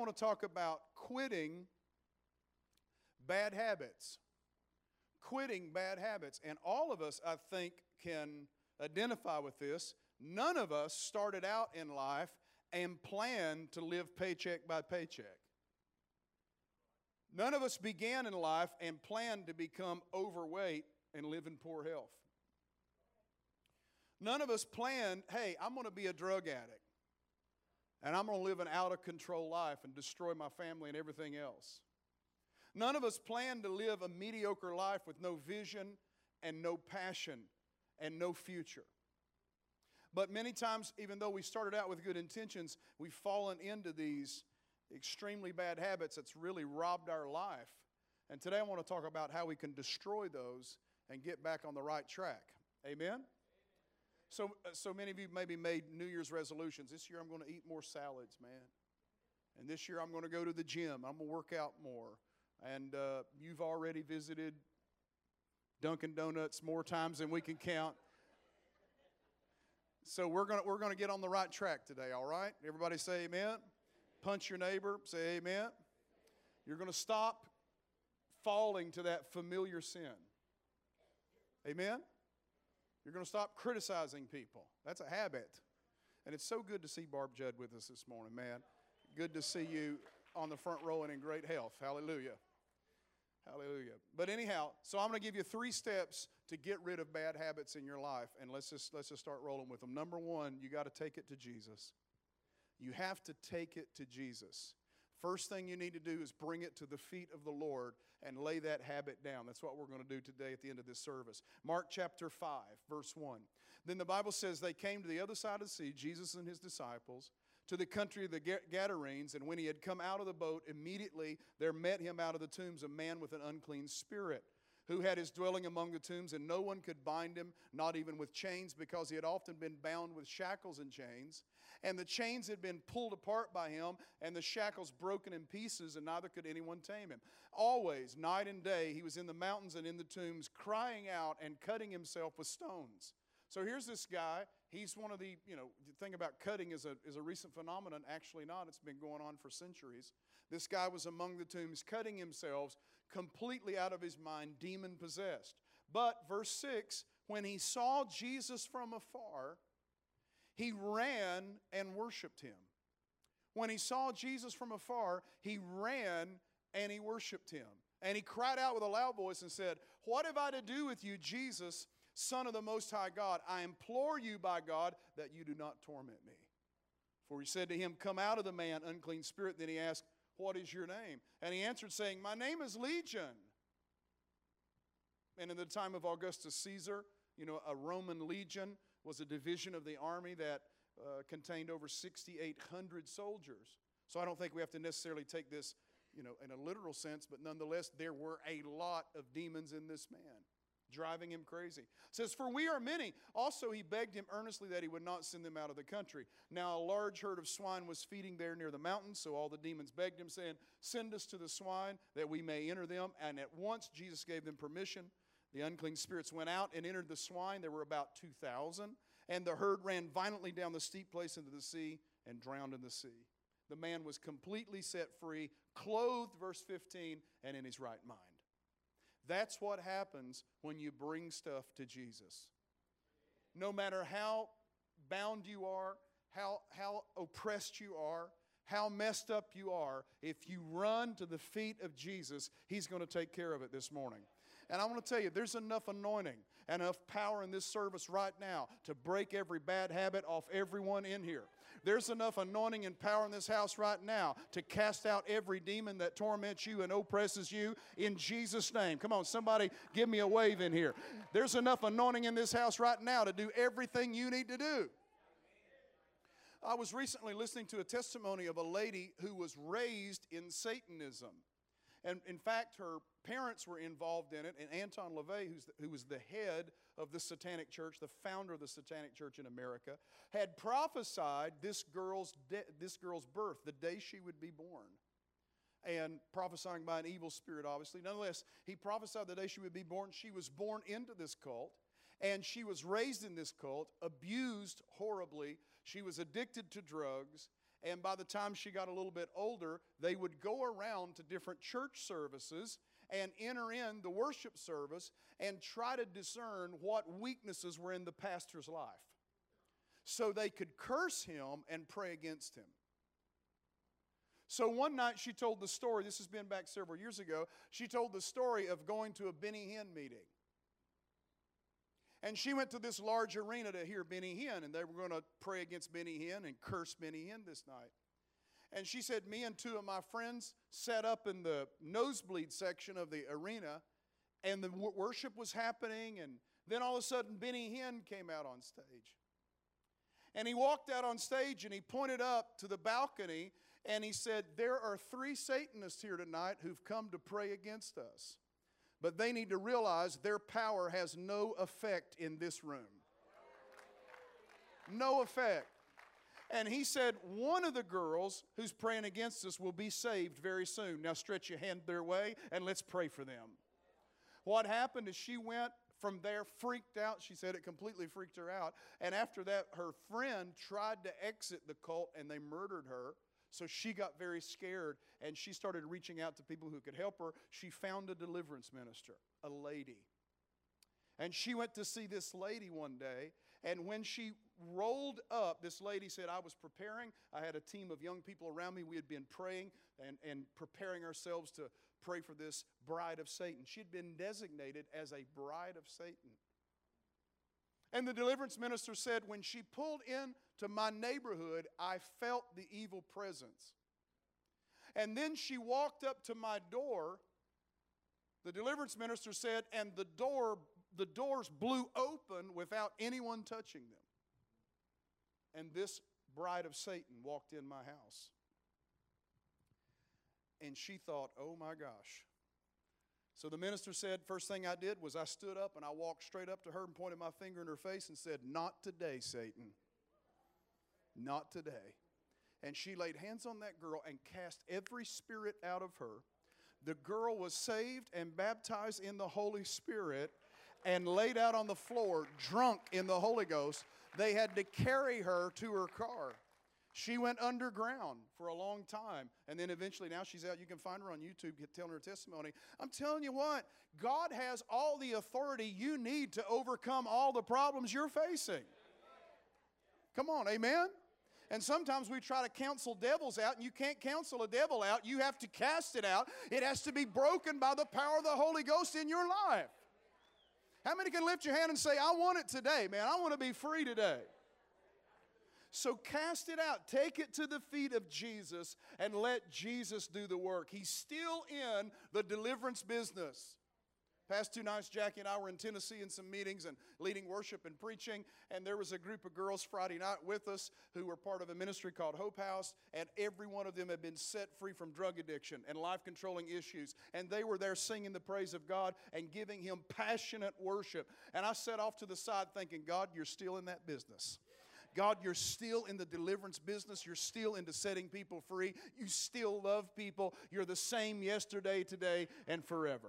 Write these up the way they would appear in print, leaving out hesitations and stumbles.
want to talk about quitting bad habits. Quitting bad habits. And all of us, I think, can identify with this. None of us started out in life and planned to live paycheck by paycheck. None of us began in life and planned to become overweight and live in poor health. None of us planned, hey, I'm going to be a drug addict. And I'm going to live an out-of-control life and destroy my family and everything else. None of us planned to live a mediocre life with no vision and no passion and no future. But many times, even though we started out with good intentions, we've fallen into these extremely bad habits that's really robbed our life. And today I want to talk about how we can destroy those and get back on the right track. Amen? So many of you maybe made New Year's resolutions. This year I'm going to eat more salads, man. And this year I'm going to go to the gym. I'm going to work out more. And you've already visited Dunkin' Donuts more times than we can count. So we're going to get on the right track today, all right? Everybody say amen. Punch your neighbor, say amen. You're going to stop falling to that familiar sin. Amen? You're going to stop criticizing people. That's a habit. And it's so good to see Barb Judd with us this morning, man. Good to see you on the front row and in great health. Hallelujah. Hallelujah. But anyhow, so I'm going to give you 3 steps to get rid of bad habits in your life. And let's just start rolling with them. Number 1, you got to take it to Jesus. You have to take it to Jesus. First thing you need to do is bring it to the feet of the Lord and lay that habit down. That's what we're going to do today at the end of this service. Mark chapter 5, verse 1. Then the Bible says they came to the other side of the sea, Jesus and his disciples, to the country of the Gadarenes, and when he had come out of the boat, immediately there met him out of the tombs a man with an unclean spirit, who had his dwelling among the tombs, and no one could bind him, not even with chains, because he had often been bound with shackles and chains. And the chains had been pulled apart by him, and the shackles broken in pieces, and neither could anyone tame him. Always, night and day, he was in the mountains and in the tombs, crying out and cutting himself with stones. So here's this guy. He's one of the, the thing about cutting is a recent phenomenon. Actually not. It's been going on for centuries. This guy was among the tombs cutting himself, completely out of his mind, demon-possessed. But, verse 6, when he saw Jesus from afar, he ran and worshiped him. When he saw Jesus from afar, he ran and he worshiped him. And he cried out with a loud voice and said, "What have I to do with you, Jesus, Son of the Most High God? I implore you by God that you do not torment me." For he said to him, "Come out of the man, unclean spirit." Then he asked, "What is your name?" And he answered, saying, "My name is Legion." And in the time of Augustus Caesar, a Roman legion was a division of the army that contained over 6,800 soldiers. So I don't think we have to necessarily take this, in a literal sense, but nonetheless, there were a lot of demons in this man, driving him crazy. It says, "For we are many." Also he begged him earnestly that he would not send them out of the country. Now a large herd of swine was feeding there near the mountains, so all the demons begged him, saying, "Send us to the swine that we may enter them." And at once Jesus gave them permission. The unclean spirits went out and entered the swine. There were about 2,000. And the herd ran violently down the steep place into the sea and drowned in the sea. The man was completely set free, clothed, verse 15, and in his right mind. That's what happens when you bring stuff to Jesus. No matter how bound you are, how oppressed you are, how messed up you are, if you run to the feet of Jesus, he's going to take care of it this morning. And I want to tell you, there's enough anointing and enough power in this service right now to break every bad habit off everyone in here. There's enough anointing and power in this house right now to cast out every demon that torments you and oppresses you in Jesus' name. Come on, somebody give me a wave in here. There's enough anointing in this house right now to do everything you need to do. I was recently listening to a testimony of a lady who was raised in Satanism. And in fact, her parents were involved in it. And Anton LaVey, who was the head of the Satanic Church, the founder of the Satanic Church in America, had prophesied this girl's birth, the day she would be born. And prophesying by an evil spirit, obviously. Nonetheless, he prophesied the day she would be born. She was born into this cult. And she was raised in this cult, abused horribly. She was addicted to drugs. And by the time she got a little bit older, they would go around to different church services and enter in the worship service and try to discern what weaknesses were in the pastor's life, so they could curse him and pray against him. So one night she told the story, this has been back several years ago, she told the story of going to a Benny Hinn meeting. And she went to this large arena to hear Benny Hinn, and they were going to pray against Benny Hinn and curse Benny Hinn this night. And she said, me and two of my friends sat up in the nosebleed section of the arena, and the worship was happening, and then all of a sudden Benny Hinn came out on stage. And he walked out on stage and he pointed up to the balcony and he said, there are 3 Satanists here tonight who've come to pray against us. But they need to realize their power has no effect in this room. No effect. And he said, one of the girls who's praying against us will be saved very soon. Now stretch your hand their way and let's pray for them. What happened is she went from there freaked out. She said it completely freaked her out. And after that, her friend tried to exit the cult and they murdered her. So she got very scared and she started reaching out to people who could help her. She found a deliverance minister, a lady. And she went to see this lady one day. And when she rolled up, this lady said, I was preparing. I had a team of young people around me. We had been praying and preparing ourselves to pray for this bride of Satan. She had been designated as a bride of Satan. And the deliverance minister said, when she pulled into my neighborhood, I felt the evil presence. And then she walked up to my door, the deliverance minister said, and the doors blew open without anyone touching them. And this bride of Satan walked in my house. And she thought, oh my gosh. So the minister said, first thing I did was I stood up and I walked straight up to her and pointed my finger in her face and said, not today, Satan. Not today. And she laid hands on that girl and cast every spirit out of her. The girl was saved and baptized in the Holy Spirit and laid out on the floor, drunk in the Holy Ghost. They had to carry her to her car. She went underground for a long time. And then eventually now she's out. You can find her on YouTube telling her testimony. I'm telling you what, God has all the authority you need to overcome all the problems you're facing. Come on, amen? And sometimes we try to counsel devils out, and you can't counsel a devil out. You have to cast it out. It has to be broken by the power of the Holy Ghost in your life. How many can lift your hand and say, I want it today, man. I want to be free today. So cast it out. Take it to the feet of Jesus and let Jesus do the work. He's still in the deliverance business. Past 2 nights, Jackie and I were in Tennessee in some meetings and leading worship and preaching. And there was a group of girls Friday night with us who were part of a ministry called Hope House. And every one of them had been set free from drug addiction and life-controlling issues. And they were there singing the praise of God and giving Him passionate worship. And I sat off to the side thinking, God, you're still in that business. God, you're still in the deliverance business. You're still into setting people free. You still love people. You're the same yesterday, today, and forever.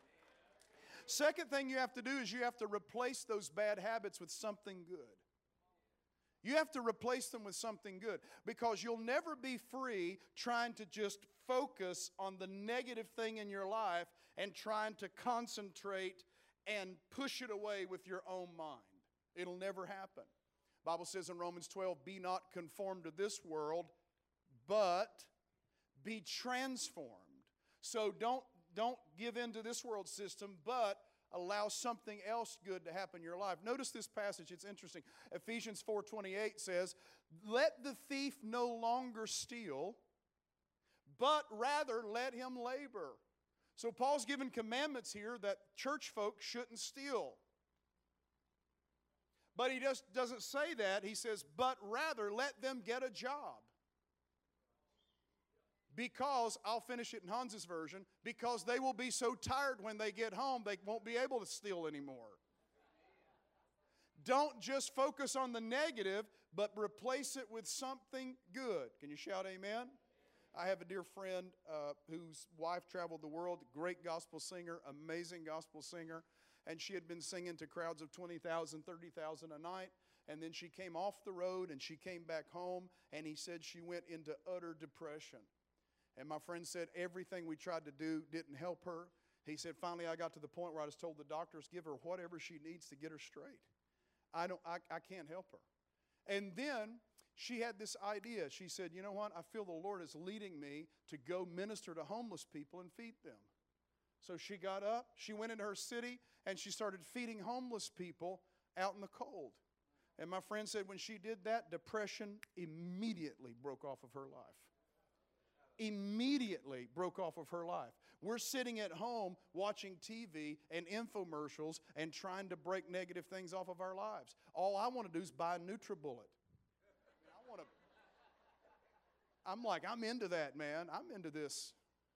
Second thing you have to do is you have to replace those bad habits with something good. You have to replace them with something good, because you'll never be free trying to just focus on the negative thing in your life and trying to concentrate and push it away with your own mind. It'll never happen. The Bible says in Romans 12, be not conformed to this world, but be transformed. So don't give in to this world system, but allow something else good to happen in your life. Notice this passage, it's interesting. Ephesians 4:28 says, let the thief no longer steal, but rather let him labor. So Paul's given commandments here that church folk shouldn't steal. But he just doesn't say that. He says, but rather let them get a job. Because, I'll finish it in Hans's version, because they will be so tired when they get home, they won't be able to steal anymore. Don't just focus on the negative, but replace it with something good. Can you shout amen? I have a dear friend whose wife traveled the world, great gospel singer, amazing gospel singer. And she had been singing to crowds of 20,000, 30,000 a night. And then she came off the road and she came back home, and he said she went into utter depression. And my friend said everything we tried to do didn't help her. He said, finally I got to the point where I just told the doctors, give her whatever she needs to get her straight. I can't help her. And then she had this idea. She said, you know what? I feel the Lord is leading me to go minister to homeless people and feed them. So she got up, she went into her city, and she started feeding homeless people out in the cold. And my friend said when she did that, depression immediately broke off of her life. Immediately broke off of her life. We're sitting at home watching TV and infomercials and trying to break negative things off of our lives. All I want to do is buy a NutriBullet. I'm into that, man. I'm into this.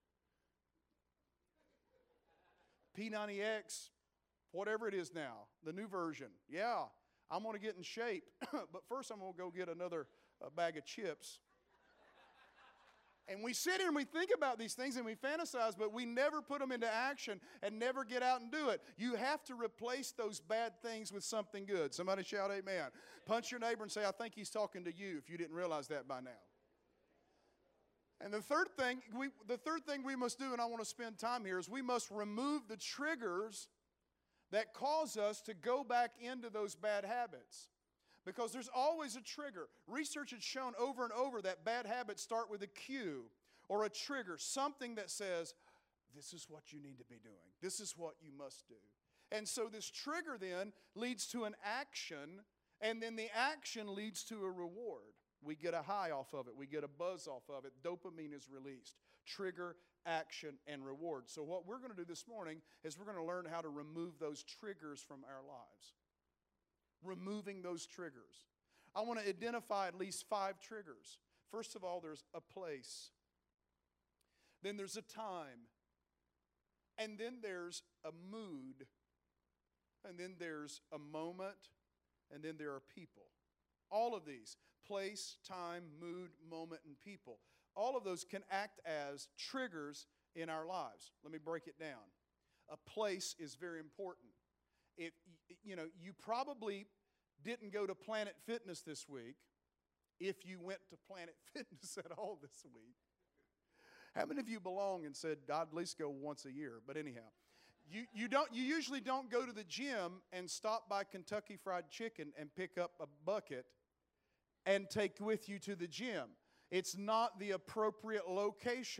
P90X, whatever it is now, the new version. Yeah, I'm going to get in shape. But first I'm going to go get another bag of chips. And we sit here and we think about these things and we fantasize, but we never put them into action and never get out and do it. You have to replace those bad things with something good. Somebody shout amen. Punch your neighbor and say, I think he's talking to you, if you didn't realize that by now. And the third thing we must do, and I want to spend time here, is we must remove the triggers that cause us to go back into those bad habits. Because there's always a trigger. Research has shown over and over that bad habits start with a cue or a trigger, something that says, this is what you need to be doing. This is what you must do. And so this trigger then leads to an action, and then the action leads to a reward. We get a high off of it. We get a buzz off of it. Dopamine is released. Trigger, action, and reward. So what we're going to do this morning is we're going to learn how to remove those triggers from our lives. Removing those triggers. I want to identify at least 5 triggers. First of all, there's a place. Then there's a time. And then there's a mood. And then there's a moment. And then there are people. All of these, place, time, mood, moment, and people, all of those can act as triggers in our lives. Let me break it down. A place is very important. You probably didn't go to Planet Fitness this week if you went to Planet Fitness at all this week. How many of you belong and said, I'd at least go once a year? But anyhow, you usually don't go to the gym and stop by Kentucky Fried Chicken and pick up a bucket and take with you to the gym. It's not the appropriate location.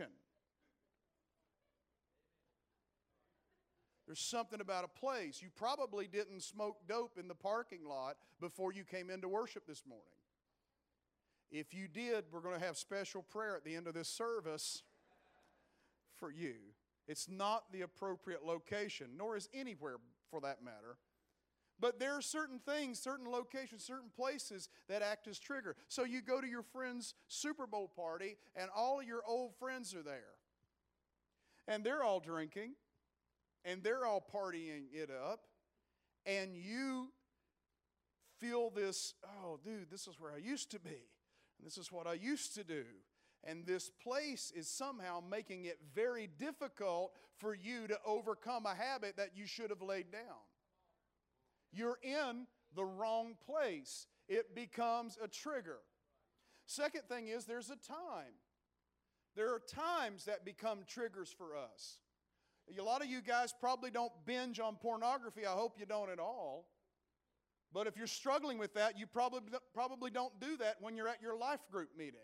There's something about a place. You probably didn't smoke dope in the parking lot before you came into worship this morning. If you did, we're going to have special prayer at the end of this service for you. It's not the appropriate location, nor is anywhere for that matter. But there are certain things, certain locations, certain places that act as trigger. So you go to your friend's Super Bowl party, and all of your old friends are there. And they're all drinking, and they're all partying it up. And you feel this, oh, dude, this is where I used to be. And this is what I used to do. And this place is somehow making it very difficult for you to overcome a habit that you should have laid down. You're in the wrong place. It becomes a trigger. Second thing is there's a time. There are times that become triggers for us. A lot of you guys probably don't binge on pornography. I hope you don't at all. But if you're struggling with that, you probably don't do that when you're at your life group meeting.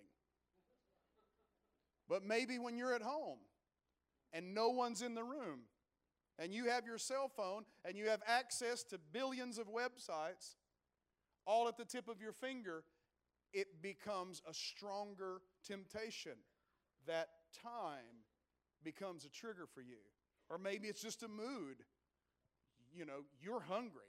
But maybe when you're at home and no one's in the room and you have your cell phone and you have access to billions of websites all at the tip of your finger, it becomes a stronger temptation. That time becomes a trigger for you. Or maybe it's just a mood. You know, you're hungry.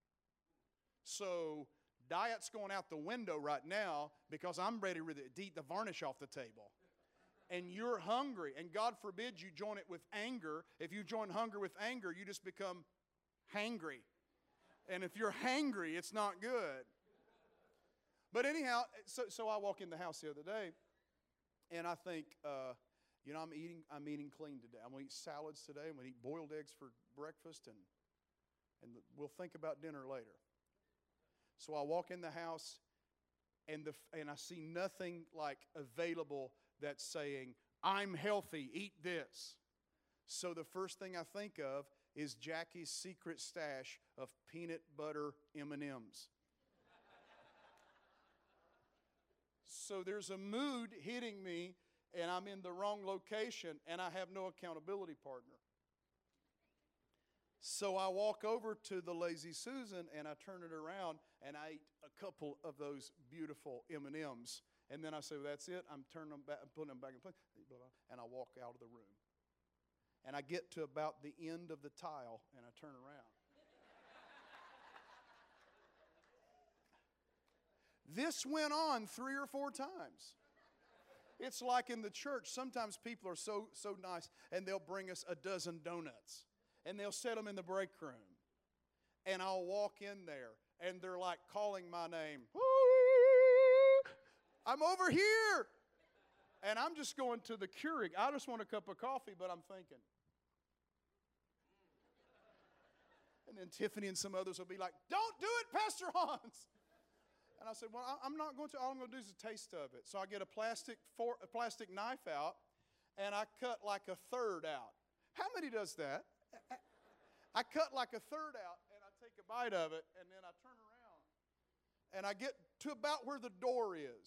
So diet's going out the window right now because I'm ready to eat the varnish off the table. And you're hungry, and God forbid you join it with anger. If you join hunger with anger, you just become hangry. And if you're hangry, it's not good. But anyhow, so I walk in the house the other day, and I think, I'm eating clean today. I'm going to eat salads today. I'm going to eat boiled eggs for breakfast, and we'll think about dinner later. So I walk in the house, and I see nothing like available that's saying, I'm healthy, eat this. So the first thing I think of is Jackie's secret stash of peanut butter M&Ms. So there's a mood hitting me, and I'm in the wrong location, and I have no accountability partner. So I walk over to the Lazy Susan, and I turn it around, and I eat a couple of those beautiful M&Ms. And then I say, well, that's it. I'm turning them back, I'm putting them back in place, and I walk out of the room. And I get to about the end of the tile, and I turn around. This went on 3 or 4 times. It's like in the church, sometimes people are so nice, and they'll bring us a dozen donuts, and they'll set them in the break room. And I'll walk in there, and they're like calling my name. I'm over here. And I'm just going to the Keurig. I just want a cup of coffee, but I'm thinking. And then Tiffany and some others will be like, don't do it, Pastor Hans. And I said, well, I'm not going to. All I'm going to do is a taste of it. So I get a plastic knife out, and I cut like a third out. How many does that? I cut like a third out, and I take a bite of it, and then I turn around, and I get to about where the door is.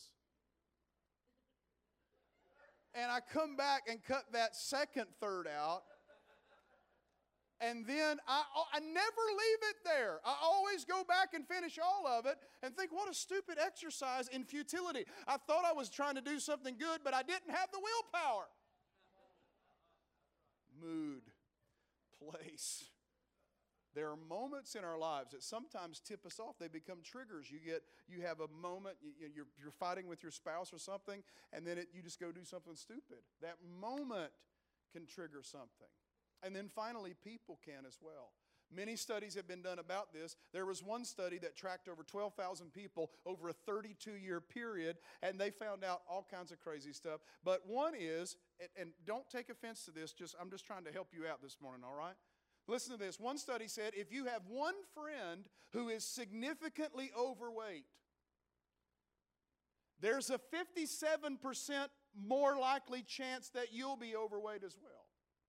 And I come back and cut that second third out. And then I never leave it there. I always go back and finish all of it and think, what a stupid exercise in futility. I thought I was trying to do something good, but I didn't have the willpower. Mood, place. There are moments in our lives that sometimes tip us off. They become triggers. You have a moment, you're fighting with your spouse or something, and then you just go do something stupid. That moment can trigger something. And then finally, people can as well. Many studies have been done about this. There was one study that tracked over 12,000 people over a 32-year period, and they found out all kinds of crazy stuff. But one is, and don't take offense to this, I'm just trying to help you out this morning, all right? Listen to this. One study said if you have one friend who is significantly overweight, there's a 57% more likely chance that you'll be overweight as well.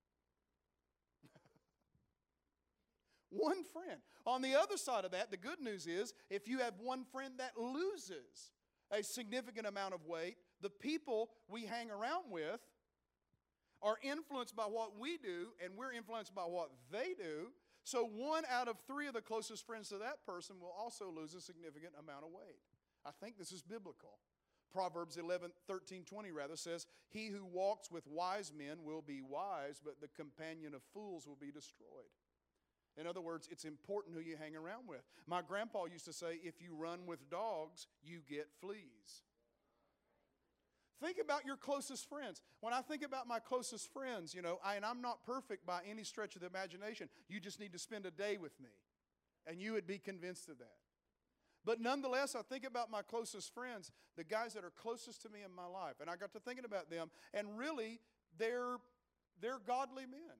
One friend. On the other side of that, the good news is if you have one friend that loses a significant amount of weight, the people we hang around with are influenced by what we do, and we're influenced by what they do. So 1 out of 3 of the closest friends to that person will also lose a significant amount of weight. I think this is biblical. Proverbs 11:13-20 says, he who walks with wise men will be wise, but the companion of fools will be destroyed. In other words, it's important who you hang around with. My grandpa used to say, if you run with dogs, you get fleas. Think about your closest friends. When I think about my closest friends, and I'm not perfect by any stretch of the imagination. You just need to spend a day with me, and you would be convinced of that. But nonetheless, I think about my closest friends, the guys that are closest to me in my life. And I got to thinking about them, and really, they're godly men.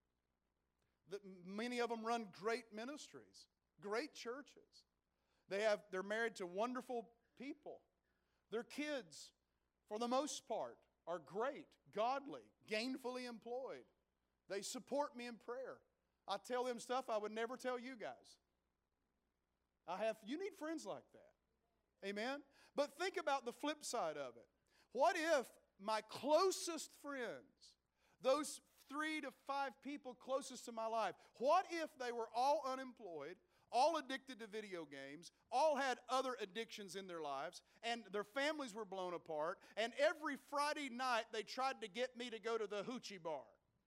Many of them run great ministries, great churches. They're married to wonderful people. Their kids, for the most part, are great, godly, gainfully employed. They support me in prayer. I tell them stuff I would never tell you guys. You need friends like that. Amen? But think about the flip side of it. What if my closest friends, those 3 to 5 people closest to my life, what if they were all unemployed, all addicted to video games, all had other addictions in their lives, and their families were blown apart, and every Friday night they tried to get me to go to the hoochie bar?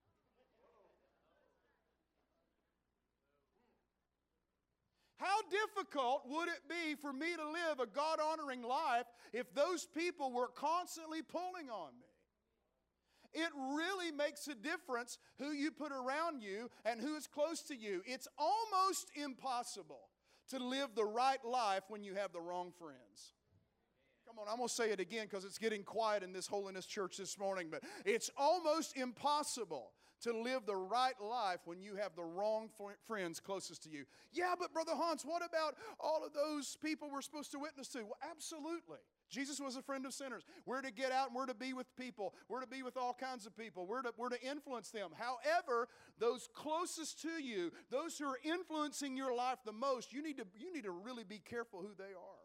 How difficult would it be for me to live a God-honoring life if those people were constantly pulling on me? It really makes a difference who you put around you and who is close to you. It's almost impossible to live the right life when you have the wrong friends. Come Come on, I'm going to say it again because it's getting quiet in this holiness church this morning. But it's almost impossible to live the right life when you have the wrong friends closest to you. Yeah, but Brother Hans, what about all of those people we're supposed to witness to? Well, absolutely. Jesus was a friend of sinners. We're to get out and we're to be with people. We're to be with all kinds of people. We're to influence them. However, those closest to you, those who are influencing your life the most, you need to really be careful who they are.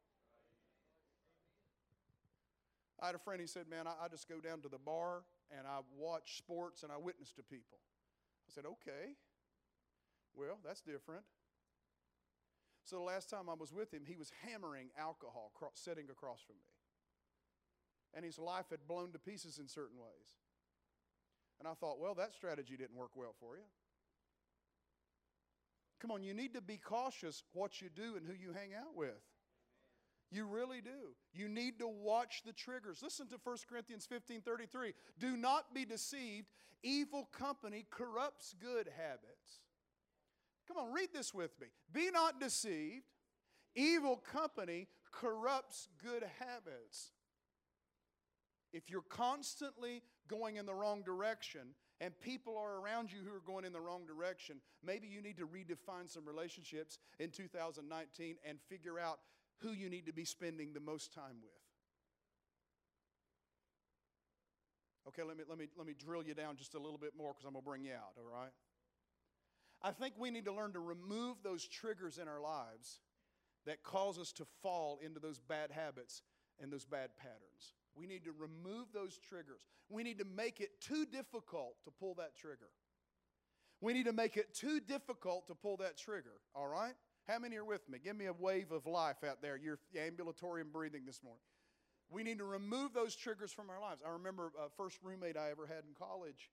I had a friend, he said, man, I just go down to the bar and I watch sports and I witness to people. I said, okay, well, that's different. So the last time I was with him, he was hammering alcohol sitting across from me. And his life had blown to pieces in certain ways. And I thought, well, that strategy didn't work well for you. Come on, you need to be cautious what you do and who you hang out with. You really do. You need to watch the triggers. Listen to 1 Corinthians 15:33. Do not be deceived. Evil company corrupts good habits. Come on, read this with me. Be not deceived. Evil company corrupts good habits. If you're constantly going in the wrong direction and people are around you who are going in the wrong direction, maybe you need to redefine some relationships in 2019 and figure out who you need to be spending the most time with. Okay, let me drill you down just a little bit more because I'm going to bring you out, all right? I think we need to learn to remove those triggers in our lives that cause us to fall into those bad habits and those bad patterns. We need to remove those triggers. We need to make it too difficult to pull that trigger. We need to make it too difficult to pull that trigger, all right? How many are with me? Give me a wave of life out there. You're ambulatory and breathing this morning. We need to remove those triggers from our lives. I remember first roommate I ever had in college.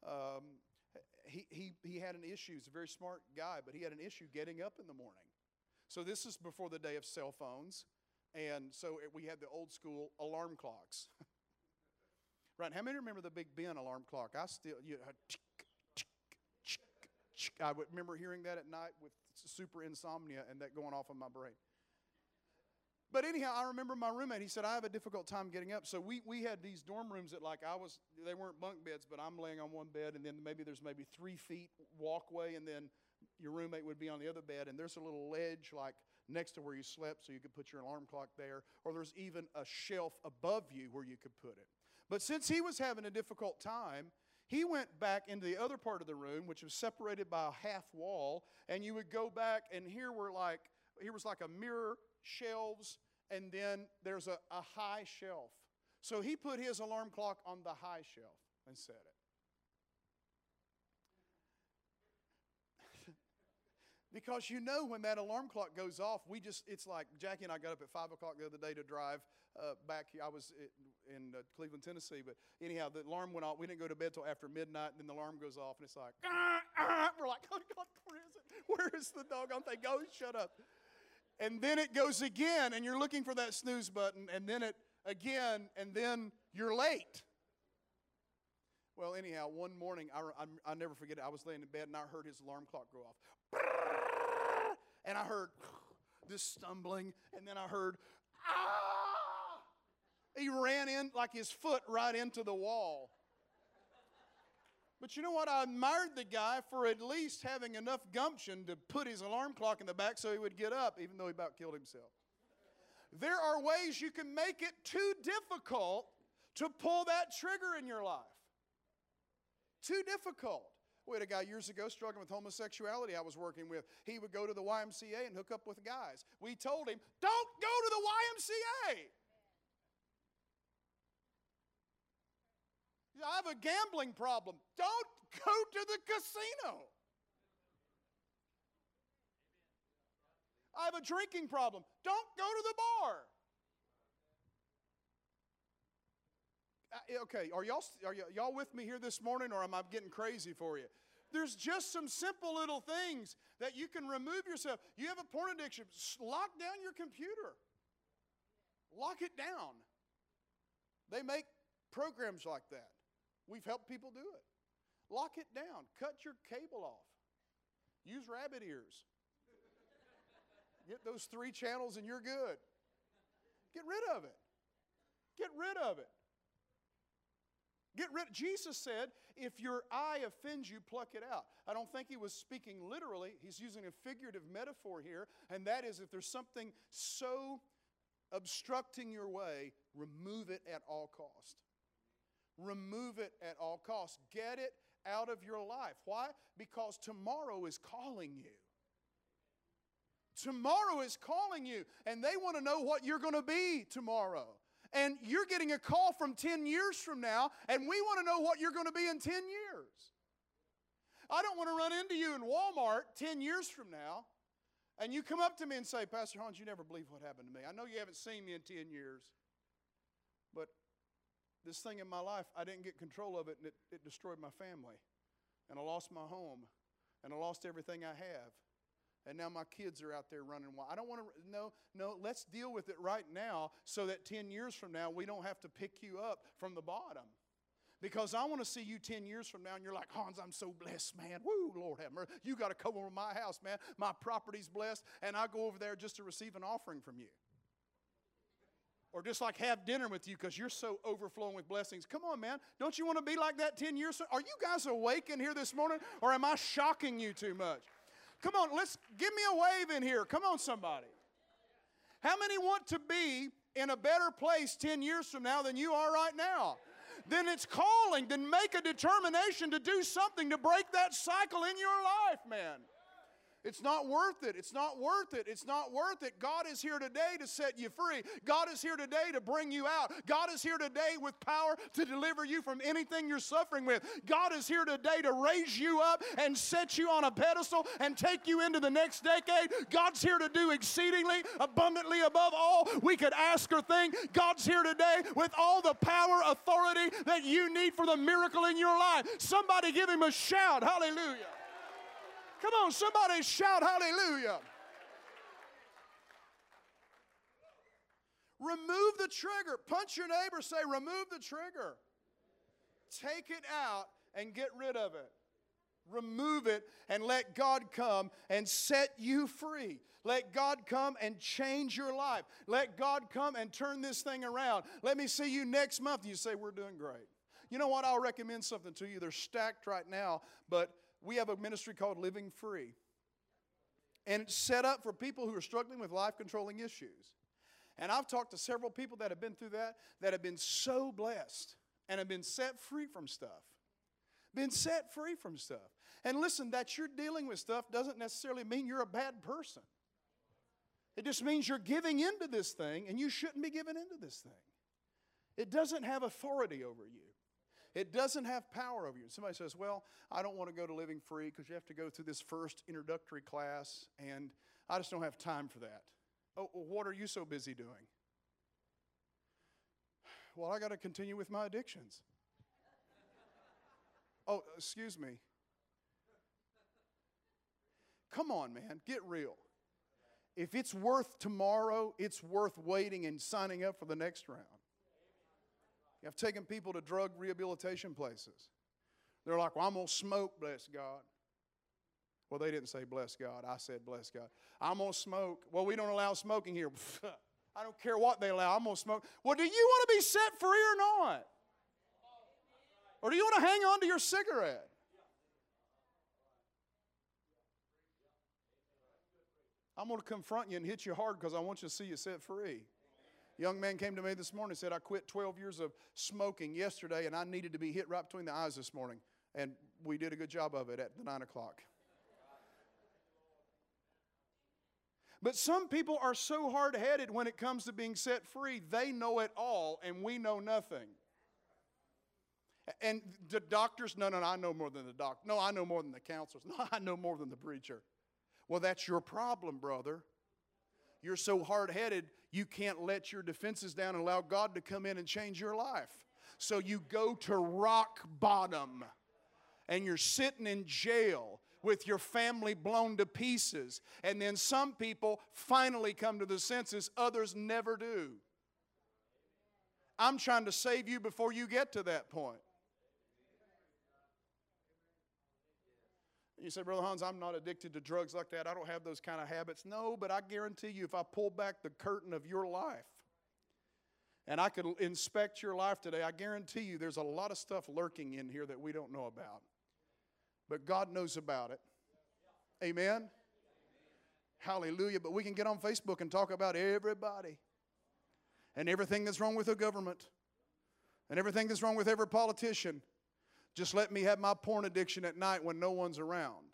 He had an issue. He's a very smart guy, but he had an issue getting up in the morning. So this is before the day of cell phones. And so we had the old school alarm clocks. Right, how many remember the Big Ben alarm clock? I would remember hearing that at night with super insomnia and that going off in my brain. But anyhow, I remember my roommate, he said, I have a difficult time getting up. So we had these dorm rooms that they weren't bunk beds, but I'm laying on one bed and then there's 3 feet walkway and then your roommate would be on the other bed and there's a little ledge like next to where you slept so you could put your alarm clock there, or there's even a shelf above you where you could put it. But since he was having a difficult time, he went back into the other part of the room, which was separated by a half wall, and you would go back, and here was like a mirror, shelves, and then there's a high shelf. So he put his alarm clock on the high shelf and set it. Because when that alarm clock goes off, it's like Jackie and I got up at 5 o'clock the other day to drive back here. I was in Cleveland, Tennessee, but anyhow, the alarm went off. We didn't go to bed till after midnight, and then the alarm goes off, and it's like, we're like, oh God, where is it? Where is the doggone thing? Go, shut up. And then it goes again, and you're looking for that snooze button, and then it again, and then you're late. Well, anyhow, one morning, I never forget it. I was laying in bed, and I heard his alarm clock go off. And I heard this stumbling, and then I heard, ah! He ran in like his foot right into the wall. But you know what? I admired the guy for at least having enough gumption to put his alarm clock in the back so he would get up, even though he about killed himself. There are ways you can make it too difficult to pull that trigger in your life. Too difficult. We had a guy years ago struggling with homosexuality I was working with. He would go to the YMCA and hook up with guys. We told him, don't go to the YMCA. I have a gambling problem. Don't go to the casino. I have a drinking problem. Don't go to the bar. Okay, are y'all with me here this morning, or am I getting crazy for you? There's just some simple little things that you can remove yourself. You have a porn addiction, lock down your computer. Lock it down. They make programs like that. We've helped people do it. Lock it down. Cut your cable off. Use rabbit ears. Get those 3 channels and you're good. Get rid of it. Get rid of it. Jesus said, if your eye offends you, pluck it out. I don't think he was speaking literally. He's using a figurative metaphor here, and that is if there's something so obstructing your way, remove it at all cost. Remove it at all costs. Get it out of your life. Why? Because tomorrow is calling you. Tomorrow is calling you, and they want to know what you're going to be tomorrow. And you're getting a call from 10 years from now, and we want to know what you're going to be in 10 years. I don't want to run into you in Walmart 10 years from now, and you come up to me and say, Pastor Hans, you never believe what happened to me. I know you haven't seen me in 10 years, but this thing in my life, I didn't get control of it, and it destroyed my family. And I lost my home, and I lost everything I have. And now my kids are out there running wild. I don't want to, no, let's deal with it right now so that 10 years from now we don't have to pick you up from the bottom. Because I want to see you 10 years from now and you're like, Hans, I'm so blessed, man. Woo, Lord have mercy. You got to come over to my house, man. My property's blessed, and I go over there just to receive an offering from you. Or just like have dinner with you because you're so overflowing with blessings. Come on, man. Don't you want to be like that 10 years? Are you guys awake in here this morning, or am I shocking you too much? Come on, give me a wave in here. Come on, somebody. How many want to be in a better place 10 years from now than you are right now? Then it's calling. Then make a determination to do something to break that cycle in your life, man. It's not worth it. It's not worth it. It's not worth it. God is here today to set you free. God is here today to bring you out. God is here today with power to deliver you from anything you're suffering with. God is here today to raise you up and set you on a pedestal and take you into the next decade. God's here to do exceedingly, abundantly above all we could ask or think. God's here today with all the power, authority that you need for the miracle in your life. Somebody give him a shout. Hallelujah. Come on, somebody shout hallelujah. Remove the trigger. Punch your neighbor, say, remove the trigger. Take it out and get rid of it. Remove it and let God come and set you free. Let God come and change your life. Let God come and turn this thing around. Let me see you next month. You say, we're doing great. You know what? I'll recommend something to you. They're stacked right now, but we have a ministry called Living Free. And it's set up for people who are struggling with life-controlling issues. And I've talked to several people that have been through that have been so blessed and have been set free from stuff. Been set free from stuff. And listen, that you're dealing with stuff doesn't necessarily mean you're a bad person. It just means you're giving into this thing, and you shouldn't be giving into this thing. It doesn't have authority over you. It doesn't have power over you. Somebody says, well, I don't want to go to Living Free because you have to go through this first introductory class, and I just don't have time for that. Oh, well, what are you so busy doing? Well, I got to continue with my addictions. Oh, excuse me. Come on, man. Get real. If it's worth tomorrow, it's worth waiting and signing up for the next round. I've taken people to drug rehabilitation places. They're like, well, I'm going to smoke, bless God. Well, they didn't say bless God. I said bless God. I'm going to smoke. Well, we don't allow smoking here. I don't care what they allow. I'm going to smoke. Well, do you want to be set free or not? Or do you want to hang on to your cigarette? I'm going to confront you and hit you hard because I want you to see you set free. A young man came to me this morning and said, I quit 12 years of smoking yesterday and I needed to be hit right between the eyes this morning. And we did a good job of it at the 9 o'clock. But some people are so hard-headed when it comes to being set free. They know it all and we know nothing. And the doctors, no, I know more than the doctor. No, I know more than the counselors. No, I know more than the preacher. Well, that's your problem, brother. You're so hard-headed, you can't let your defenses down and allow God to come in and change your life. So you go to rock bottom, and you're sitting in jail with your family blown to pieces. And then some people finally come to the senses, others never do. I'm trying to save you before you get to that point. You say, Brother Hans, I'm not addicted to drugs like that. I don't have those kind of habits. No, but I guarantee you if I pull back the curtain of your life And I could inspect your life today. I guarantee you there's a lot of stuff lurking in here that we don't know about. But God knows about it. Amen? Hallelujah. But we can get on Facebook and talk about everybody and everything that's wrong with the government and everything that's wrong with every politician. Just let me have my porn addiction at night when no one's around.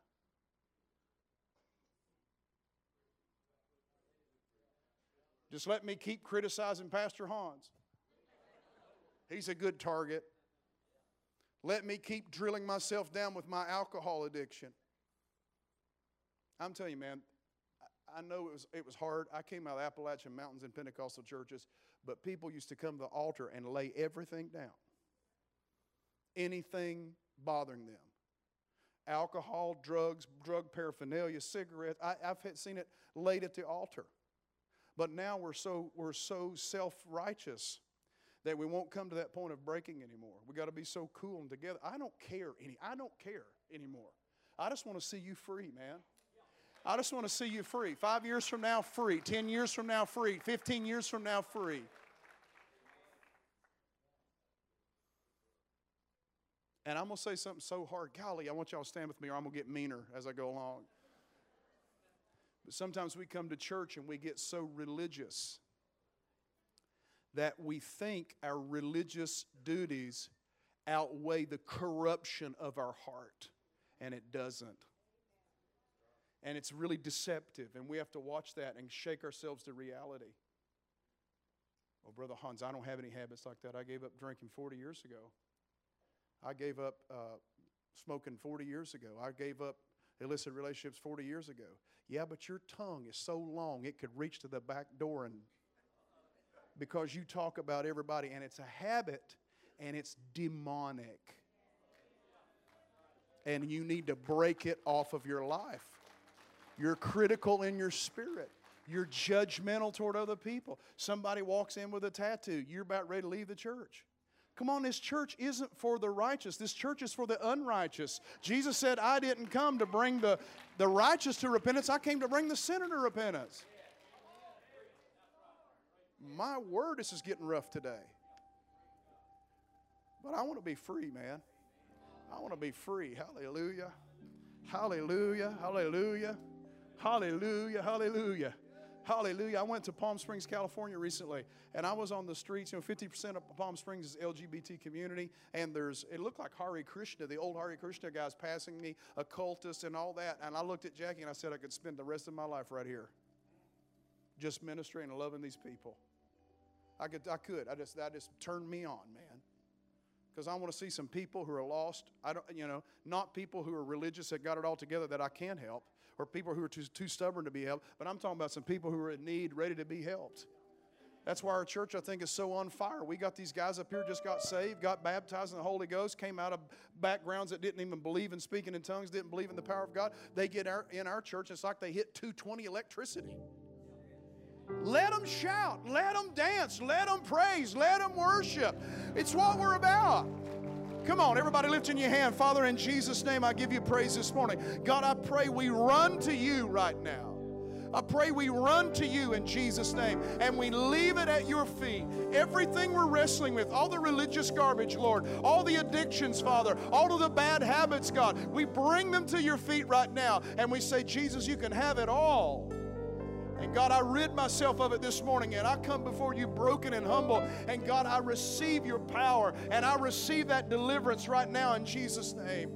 Just let me keep criticizing Pastor Hans. He's a good target. Let me keep drilling myself down with my alcohol addiction. I'm telling you, man, I know it was hard. I came out of the Appalachian Mountains in Pentecostal churches, but people used to come to the altar and lay everything down. Anything bothering them. Alcohol, drugs, drug paraphernalia, cigarettes. I've seen it laid at the altar. But now we're so self-righteous that we won't come to that point of breaking anymore. We got to be so cool and together. I don't care anymore. I just want to see you free, man. I just want to see you free. 5 years from now, free. 10 years from now, free. 15 years from now, free. And I'm going to say something so hard. Golly, I want y'all to stand with me or I'm going to get meaner as I go along. But sometimes we come to church and we get so religious that we think our religious duties outweigh the corruption of our heart. And it doesn't. And it's really deceptive. And we have to watch that and shake ourselves to reality. Oh, Brother Hans, I don't have any habits like that. I gave up drinking 40 years ago. I gave up smoking 40 years ago. I gave up illicit relationships 40 years ago. Yeah, but your tongue is so long it could reach to the back door and because you talk about everybody and it's a habit and it's demonic. And you need to break it off of your life. You're critical in your spirit. You're judgmental toward other people. Somebody walks in with a tattoo. You're about ready to leave the church. Come on, this church isn't for the righteous. This church is for the unrighteous. Jesus said, I didn't come to bring the righteous to repentance. I came to bring the sinner to repentance. My word, this is getting rough today. But I want to be free, man. I want to be free. Hallelujah. Hallelujah. Hallelujah. Hallelujah. Hallelujah. Hallelujah. I went to Palm Springs, California recently, and I was on the streets. 50% of Palm Springs is LGBT community, and it looked like Hare Krishna, the old Hare Krishna guys passing me, occultists and all that. And I looked at Jackie and I said I could spend the rest of my life right here just ministering and loving these people. I could. That just turned me on, man. Because I want to see some people who are lost. Not people who are religious that got it all together that I can help, or people who are too stubborn to be helped. But I'm talking about some people who are in need, ready to be helped. That's why our church, I think, is so on fire. We got these guys up here just got saved, got baptized in the Holy Ghost, came out of backgrounds that didn't even believe in speaking in tongues, didn't believe in the power of God. They get in our church, it's like they hit 220 electricity. Let them shout, let them dance, let them praise, let them worship. It's what we're about. Come on, everybody lifting your hand. Father, in Jesus' name, I give you praise this morning. God, I pray we run to you right now. I pray we run to you in Jesus' name and we leave it at your feet. Everything we're wrestling with, all the religious garbage, Lord, all the addictions, Father, all of the bad habits, God, we bring them to your feet right now and we say, Jesus, you can have it all. And God, I rid myself of it this morning and I come before you broken and humble. And God, I receive your power and I receive that deliverance right now in Jesus' name.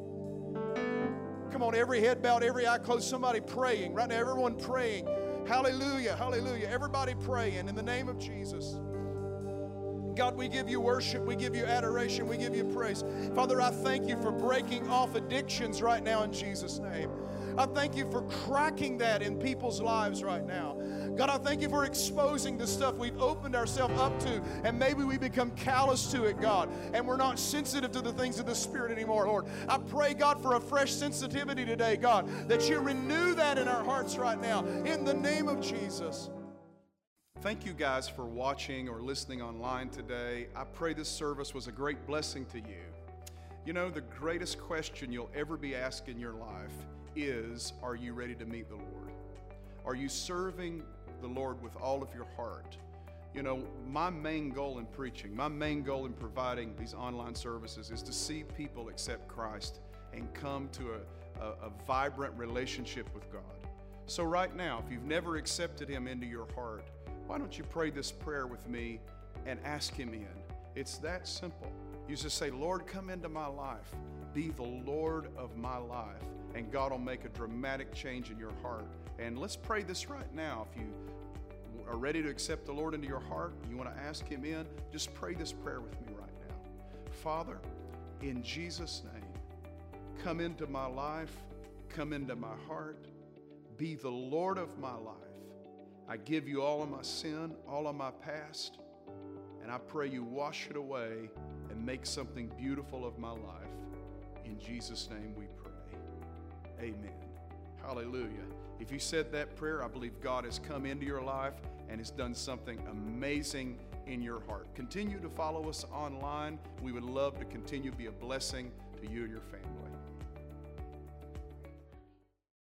Come on, every head bowed, every eye closed, somebody praying. Right now, everyone praying. Hallelujah, hallelujah. Everybody praying in the name of Jesus. God, we give you worship, we give you adoration, we give you praise. Father, I thank you for breaking off addictions right now in Jesus' name. I thank you for cracking that in people's lives right now. God, I thank you for exposing the stuff we've opened ourselves up to, and maybe we become callous to it, God, and we're not sensitive to the things of the Spirit anymore, Lord. I pray, God, for a fresh sensitivity today, God, that you renew that in our hearts right now, in the name of Jesus. Thank you guys for watching or listening online today. I pray this service was a great blessing to you. You know, the greatest question you'll ever be asked in your life is, are you ready to meet the Lord? Are you serving the Lord with all of your heart? You know, my main goal in preaching, my main goal in providing these online services is to see people accept Christ and come to a vibrant relationship with God. So right now, if you've never accepted Him into your heart, why don't you pray this prayer with me and ask Him in? It's that simple. You just say, Lord, come into my life. Be the Lord of my life. And God will make a dramatic change in your heart. And let's pray this right now. If you are ready to accept the Lord into your heart, you want to ask Him in, just pray this prayer with me right now. Father, in Jesus' name, come into my life, come into my heart, be the Lord of my life. I give you all of my sin, all of my past, and I pray you wash it away and make something beautiful of my life. In Jesus' name we pray. Amen. Hallelujah. If you said that prayer, I believe God has come into your life and has done something amazing in your heart. Continue to follow us online. We would love to continue to be a blessing to you and your family.